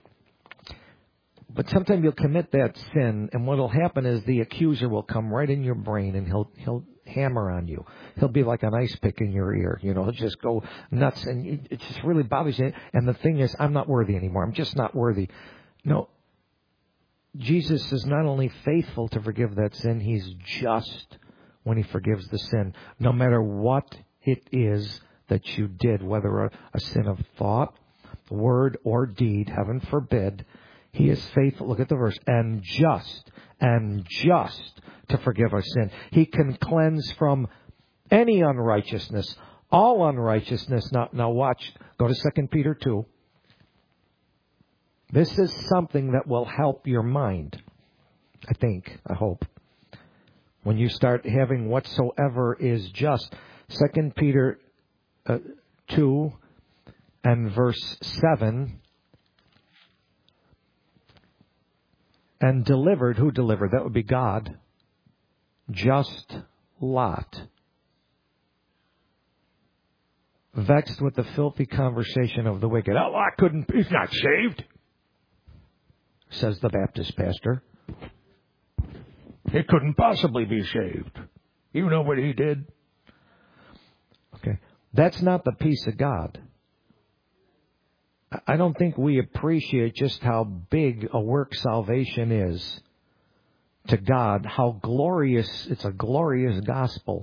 but sometimes you'll commit that sin, and what will happen is the accuser will come right in your brain, and he'll hammer on you. He'll be like an ice pick in your ear. You know, he'll just go nuts, and it just really bothers you. And the thing is, I'm not worthy anymore. I'm just not worthy. No. Jesus is not only faithful to forgive that sin, He's just when He forgives the sin. No matter what it is that you did, whether a sin of thought, word, or deed, heaven forbid, He is faithful, look at the verse, and just to forgive our sin. He can cleanse from any unrighteousness, all unrighteousness. Now watch, go to 2 Peter 2. This is something that will help your mind, I hope. When you start having whatsoever is just. 2 Peter 2 and verse 7. And delivered, who delivered? That would be God. Just Lot. Vexed with the filthy conversation of the wicked. Oh, he's not saved, says the Baptist pastor. He couldn't possibly be saved. You know what he did? Okay. That's not the peace of God. I don't think we appreciate just how big a work salvation is to God, how glorious, it's a glorious gospel.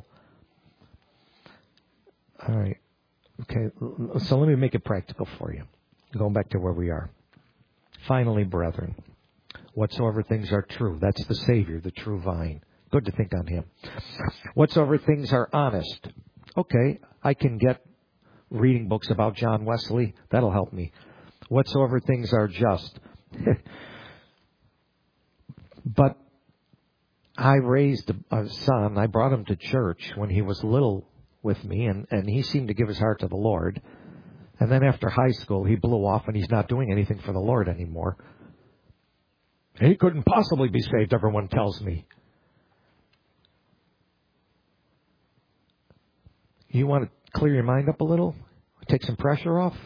All right. Okay, so let me make it practical for you. Going back to where we are. Finally, brethren, whatsoever things are true, that's the Savior, the true vine. Good to think on Him. Whatsoever things are honest. Okay, I can get reading books about John Wesley. That'll help me. Whatsoever things are just. But I raised a son. I brought him to church when he was little with me, and he seemed to give his heart to the Lord. And then after high school, he blew off, and he's not doing anything for the Lord anymore. He couldn't possibly be saved, everyone tells me. You want to clear your mind up a little? Take some pressure off?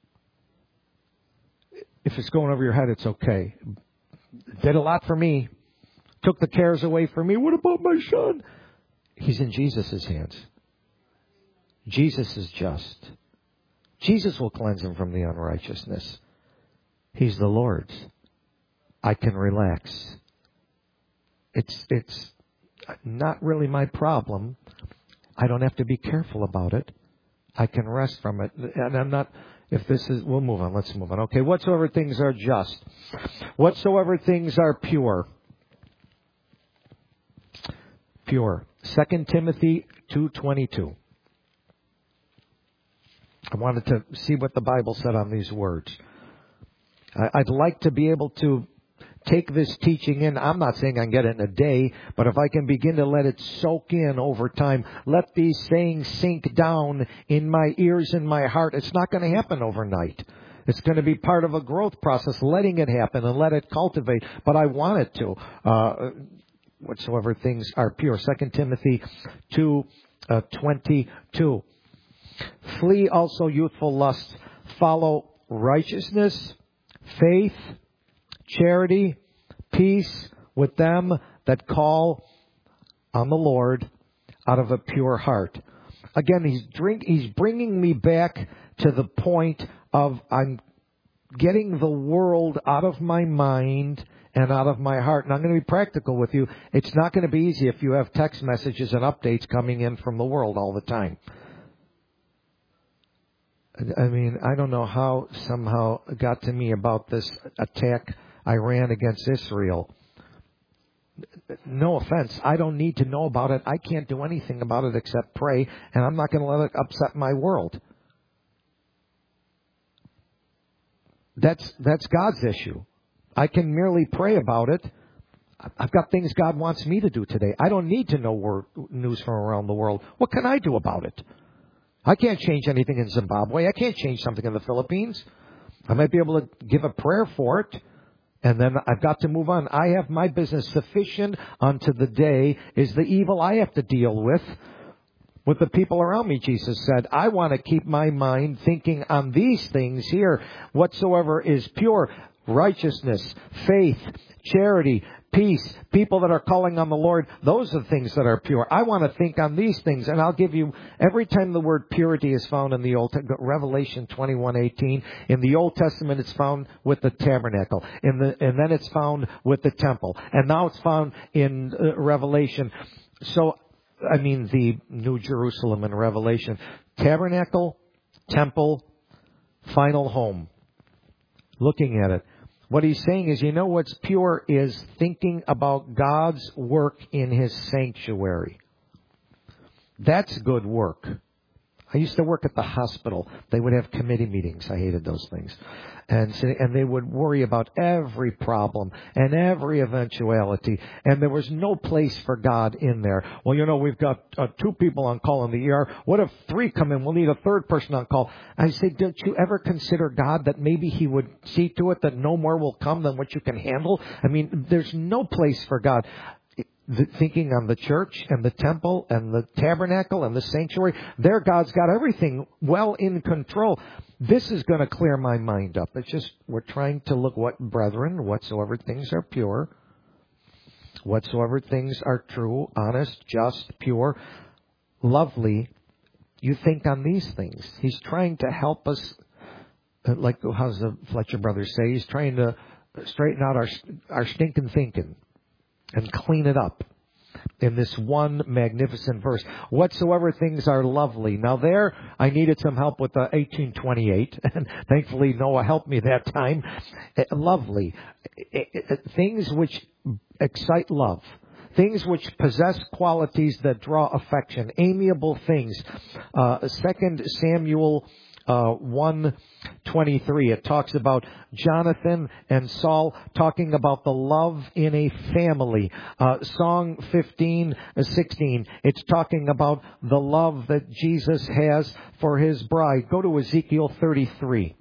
If it's going over your head, it's okay. Did a lot for me. Took the cares away from me. What about my son? He's in Jesus' hands. Jesus is just. Jesus will cleanse him from the unrighteousness. He's the Lord's. I can relax. It's not really my problem. I don't have to be careful about it. I can rest from it. And I'm not, if this is, we'll move on. Let's move on. Okay, whatsoever things are just. Whatsoever things are pure. Pure. 2 Timothy 2:22. I wanted to see what the Bible said on these words. I'd like to be able to take this teaching in. I'm not saying I can get it in a day, but if I can begin to let it soak in over time, let these sayings sink down in my ears and my heart. It's not going to happen overnight. It's going to be part of a growth process, letting it happen and let it cultivate. But I want it to. Whatsoever things are pure. 2 Timothy 2:22. Flee also youthful lusts. Follow righteousness, faith, charity, peace with them that call on the Lord out of a pure heart. Again, he's bringing me back to the point of I'm getting the world out of my mind and out of my heart. And I'm going to be practical with you. It's not going to be easy if you have text messages and updates coming in from the world all the time. I mean, I don't know how somehow it got to me about this attack Iran against Israel. No offense. I don't need to know about it. I can't do anything about it except pray, and I'm not going to let it upset my world. That's God's issue. I can merely pray about it. I've got things God wants me to do today. I don't need to know news from around the world. What can I do about it? I can't change anything in Zimbabwe. I can't change something in the Philippines. I might be able to give a prayer for it, and then I've got to move on. I have my business. Sufficient unto the day is the evil I have to deal with the people around me, Jesus said. I want to keep my mind thinking on these things here. Whatsoever is pure, righteousness, faith, charity, peace, people that are calling on the Lord, those are the things that are pure. I want to think on these things, and I'll give you, every time the word purity is found in the Old Testament, Revelation 21:18, in the Old Testament it's found with the tabernacle, and then it's found with the temple, and now it's found in Revelation. So, I mean, the New Jerusalem in Revelation. Tabernacle, temple, final home. Looking at it. What he's saying is, you know what's pure is thinking about God's work in His sanctuary. That's good work. I used to work at the hospital. They would have committee meetings. I hated those things. And they would worry about every problem and every eventuality. And there was no place for God in there. Well, you know, we've got 2 people on call in the ER. What if 3 come in? We'll need a 3rd person on call. I say, don't you ever consider God that maybe He would see to it that no more will come than what you can handle? I mean, there's no place for God. Thinking on the church and the temple and the tabernacle and the sanctuary, there God's got everything well in control. This is going to clear my mind up. It's just, we're trying to look what, brethren, whatsoever things are pure, whatsoever things are true, honest, just, pure, lovely, you think on these things. He's trying to help us, like how's the Fletcher brothers say, he's trying to straighten out our stinking thinking and clean it up in this one magnificent verse. Whatsoever things are lovely. Now there, I needed some help with the 1828, and thankfully Noah helped me that time. Lovely. Things which excite love. Things which possess qualities that draw affection. Amiable things. 2 Samuel 1:23. It talks about Jonathan and Saul talking about the love in a family. Song 15:16. It's talking about the love that Jesus has for His bride. Go to Ezekiel 33.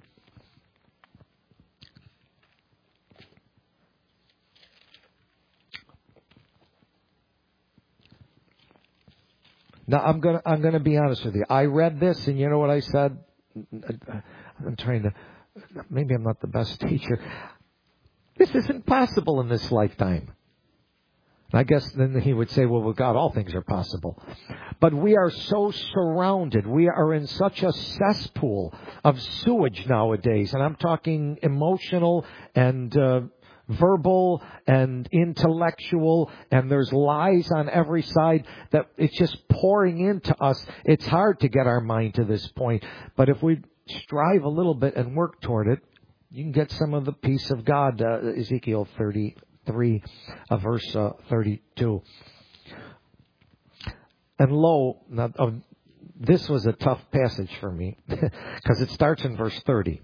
Now I'm gonna be honest with you. I read this, and you know what I said? I'm trying to, maybe I'm not the best teacher. This isn't possible in this lifetime. I guess then he would say, well, with God, all things are possible. But we are so surrounded. We are in such a cesspool of sewage nowadays. And I'm talking emotional and verbal and intellectual, and there's lies on every side that it's just pouring into us. It's hard to get our mind to this point, but if we strive a little bit and work toward it, you can get some of the peace of God. Ezekiel 33, verse 32. And lo, now, this was a tough passage for me because it starts in verse 30.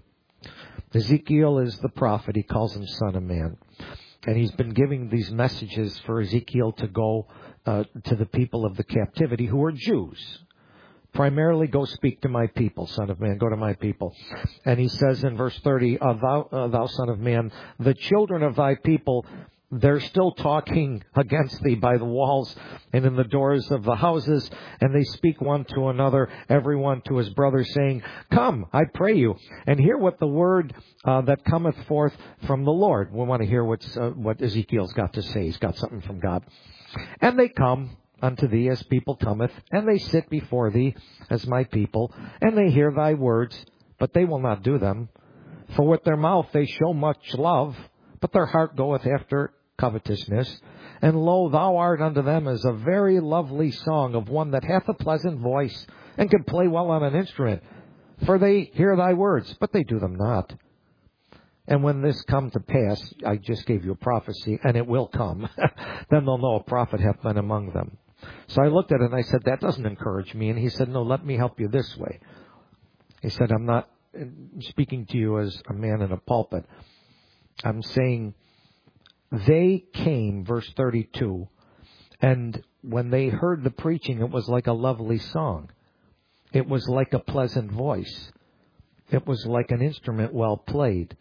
Ezekiel is the prophet. He calls him Son of Man. And he's been giving these messages for Ezekiel to go to the people of the captivity who are Jews. Primarily, go speak to my people, Son of Man. Go to my people. And he says in verse 30, thou Son of Man, the children of thy people, they're still talking against thee by the walls and in the doors of the houses, and they speak one to another, everyone to his brother, saying, come, I pray you, and hear what the word that cometh forth from the Lord. We want to hear what Ezekiel's got to say. He's got something from God. And they come unto thee as people cometh, and they sit before thee as my people, and they hear thy words, but they will not do them. For with their mouth they show much love, but their heart goeth after covetousness. And lo, thou art unto them as a very lovely song of one that hath a pleasant voice, and can play well on an instrument. For they hear thy words, but they do them not. And when this come to pass, I just gave you a prophecy, and it will come, then they'll know a prophet hath been among them. So I looked at it and I said, that doesn't encourage me. And he said, no, let me help you this way. He said, I'm not speaking to you as a man in a pulpit. I'm saying they came, verse 32, and when they heard the preaching, it was like a lovely song. It was like a pleasant voice. It was like an instrument well played.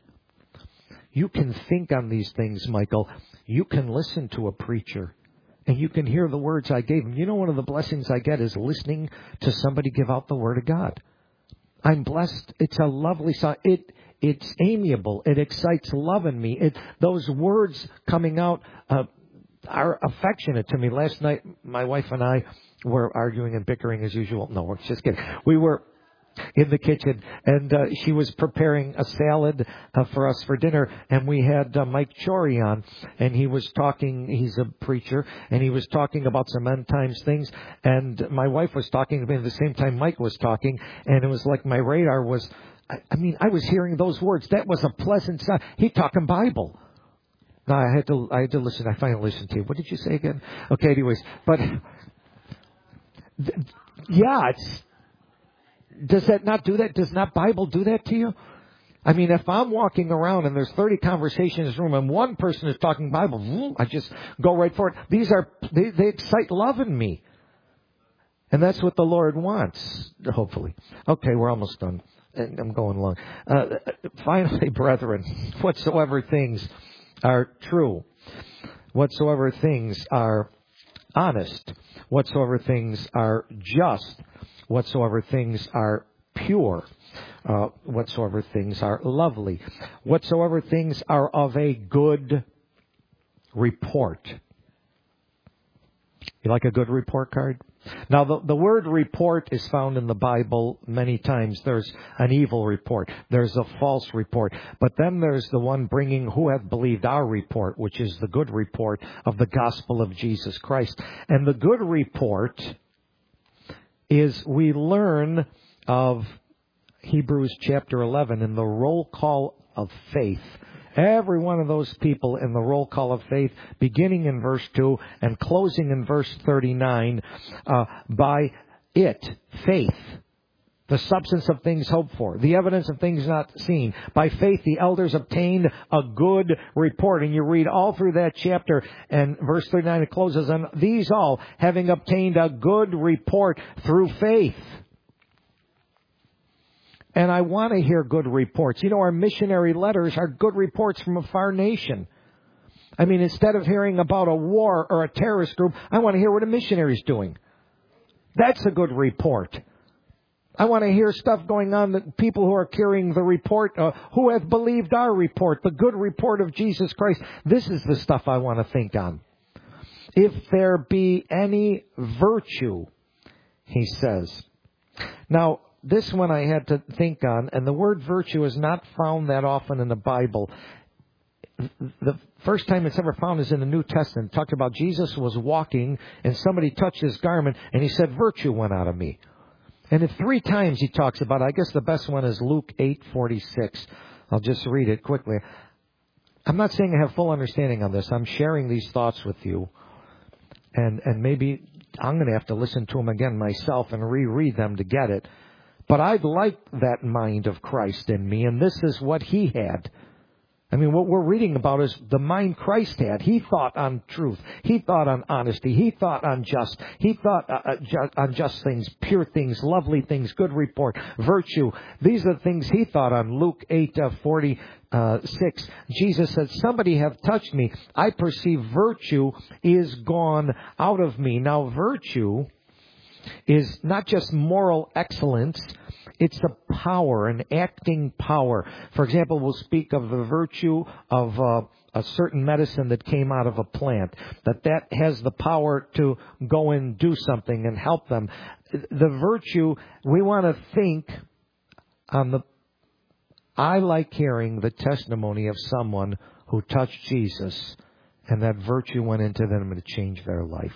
You can think on these things, Michael. You can listen to a preacher, and you can hear the words I gave him. You know, one of the blessings I get is listening to somebody give out the Word of God. I'm blessed. It's a lovely song. It's amiable. It excites love in me. Those words coming out are affectionate to me. Last night, my wife and I were arguing and bickering as usual. No, we're just kidding. We were in the kitchen, and she was preparing a salad for us for dinner, and we had Mike Chory on, and he was talking. He's a preacher, and he was talking about some end times things, and my wife was talking to me at the same time Mike was talking, and it was like my radar was I mean, I was hearing those words. That was a pleasant sound. He talking Bible. No, I had to listen. I finally listened to you. What did you say again? Okay, anyways. But, yeah, does that not do that? Does not Bible do that to you? I mean, if I'm walking around and there's 30 conversations in this room and one person is talking Bible, I just go right for it. They excite love in me. And that's what the Lord wants, hopefully. Okay, we're almost done. I'm going long. Finally, brethren, whatsoever things are true, whatsoever things are honest, whatsoever things are just, whatsoever things are pure, whatsoever things are lovely, whatsoever things are of a good report. You like a good report card? Now, the word report is found in the Bible many times. There's an evil report. There's a false report. But then there's the one bringing who have believed our report, which is the good report of the gospel of Jesus Christ. And the good report is we learn of Hebrews chapter 11 in the roll call of faith. Every one of those people in the roll call of faith, beginning in verse 2 and closing in verse 39, by it, faith, the substance of things hoped for, the evidence of things not seen. By faith, the elders obtained a good report. And you read all through that chapter, and verse 39, it closes on these all, having obtained a good report through faith. And I want to hear good reports. You know, our missionary letters are good reports from a far nation. I mean, instead of hearing about a war or a terrorist group, I want to hear what a missionary's doing. That's a good report. I want to hear stuff going on that people who are carrying the report, who have believed our report, the good report of Jesus Christ. This is the stuff I want to think on. If there be any virtue, he says. Now, this one I had to think on, and the word virtue is not found that often in the Bible. The first time it's ever found is in the New Testament. It talked about Jesus was walking, and somebody touched his garment, and he said, virtue went out of me. And 3 times he talks about it. I guess the best one is Luke 8:46. I'll just read it quickly. I'm not saying I have full understanding on this. I'm sharing these thoughts with you. And maybe I'm going to have to listen to them again myself and reread them to get it. But I'd like that mind of Christ in me, and this is what he had. I mean, what we're reading about is the mind Christ had. He thought on truth. He thought on honesty. He thought on just. He thought on just things, pure things, lovely things, good report, virtue. These are the things he thought on. Luke 8:46. Jesus said, somebody have touched me. I perceive virtue is gone out of me. Now, virtue is not just moral excellence, it's a power, an acting power. For example, we'll speak of the virtue of a certain medicine that came out of a plant, that has the power to go and do something and help them. The virtue, we want to think on I like hearing the testimony of someone who touched Jesus and that virtue went into them to change their life.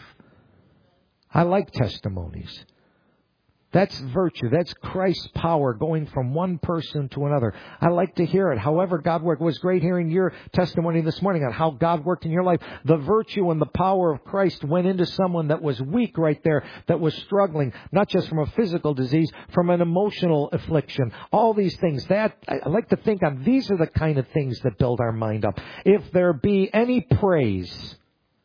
I like testimonies. That's virtue. That's Christ's power going from one person to another. I like to hear it. However God worked. It was great hearing your testimony this morning on how God worked in your life. The virtue and the power of Christ went into someone that was weak right there, that was struggling, not just from a physical disease, from an emotional affliction. All these things. That I like to think on. These are the kind of things that build our mind up. If there be any praise,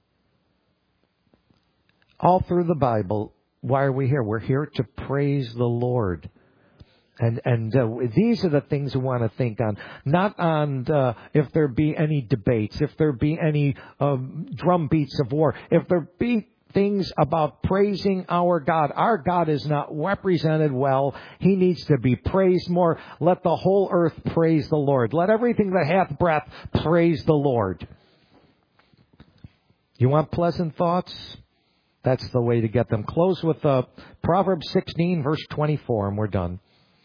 all through the Bible, why are we here? We're here to praise the Lord. And these are the things we want to think on. Not on if there be any debates, if there be any drum beats of war, if there be things about praising our God. Our God is not represented well. He needs to be praised more. Let the whole earth praise the Lord. Let everything that hath breath praise the Lord. You want pleasant thoughts? That's the way to get them. Close with Proverbs 16, verse 24, and we're done.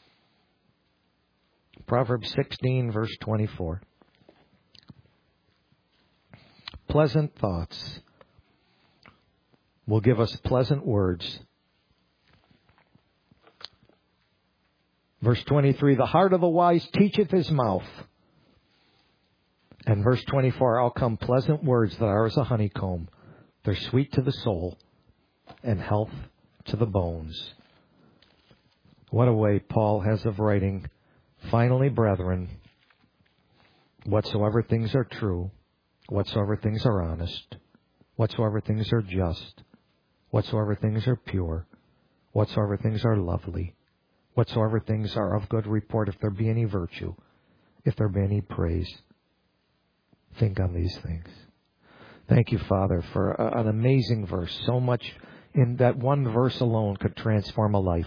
Proverbs 16, verse 24. Pleasant thoughts will give us pleasant words. Verse 23, the heart of the wise teacheth his mouth. And verse 24, out come pleasant words that are as a honeycomb. They're sweet to the soul and health to the bones. What a way Paul has of writing. Finally, brethren, whatsoever things are true, whatsoever things are honest, whatsoever things are just, whatsoever things are pure, whatsoever things are lovely, whatsoever things are of good report, if there be any virtue, if there be any praise, think on these things. Thank you, Father, for an amazing verse. So much in that one verse alone could transform a life.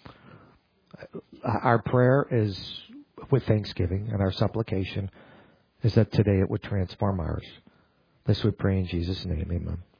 Our prayer is with thanksgiving, and our supplication is that today it would transform ours. This we pray in Jesus' name. Amen.